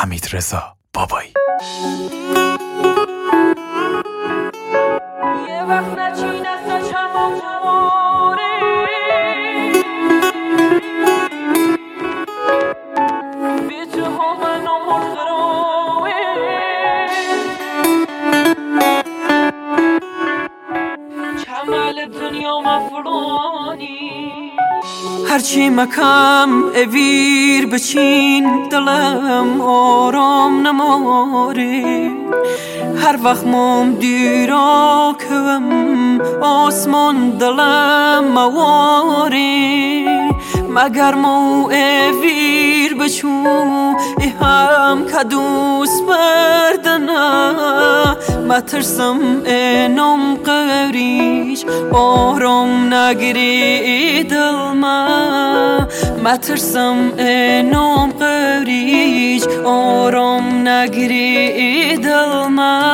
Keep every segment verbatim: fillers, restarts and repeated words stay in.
حمیدرضا بابایی. یه وقت نچین از چند جواره بی تو ها منو مرخروه کمال دنیا مفرانی هرچی مکم اویر بچین دلم آرام نماره هر وقت مام دیرا کم آسمان دلم مواره مگر مو اویر بچو ای هم کدوس بردنا مترسم اینم قریش آرام نگیری دل ما مترسم اینم قریش آرام نگیری دل ما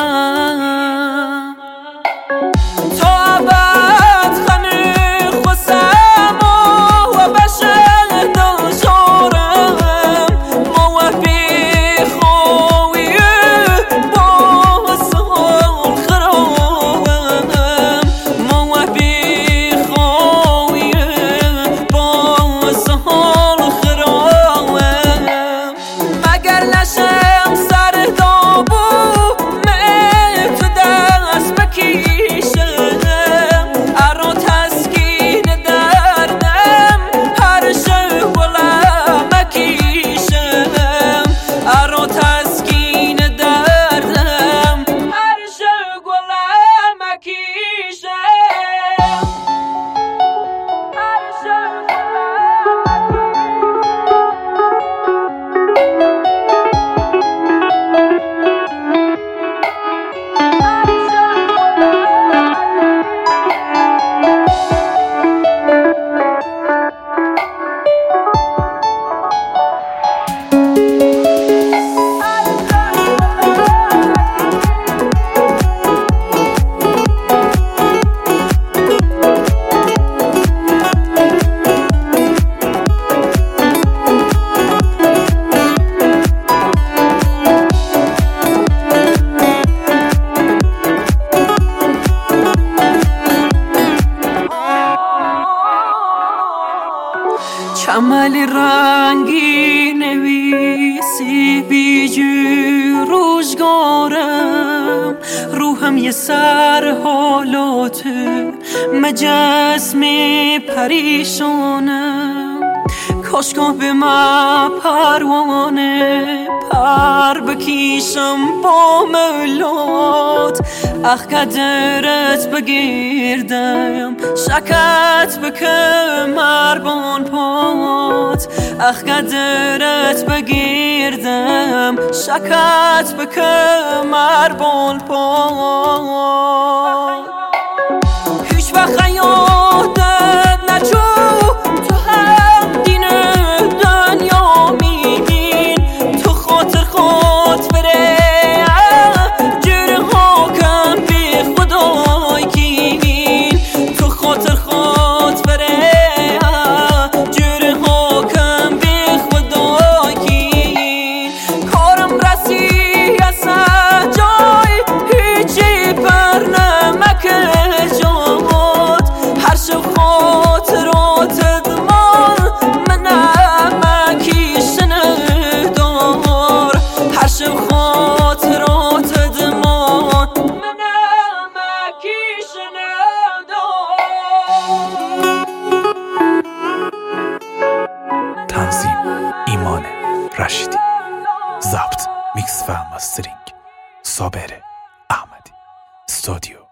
کمالی رنگی نویسی بیجو روزگارم روحم یه سر حالات مجسمی پریشانم کاشکا به ما پروانه پر بکیشم با مولات اخ قدرت بگیردم شکت بکم مربان پات اخ قدرت بگیردم شکت بکم مربان پات هیچ وقت یادت نچو تو هم دین دنیا میبین تو خاطر خود بره تنظیم ایمان رشیدی، ضبط میکس و مسترینگ صابر احمدی، استودیو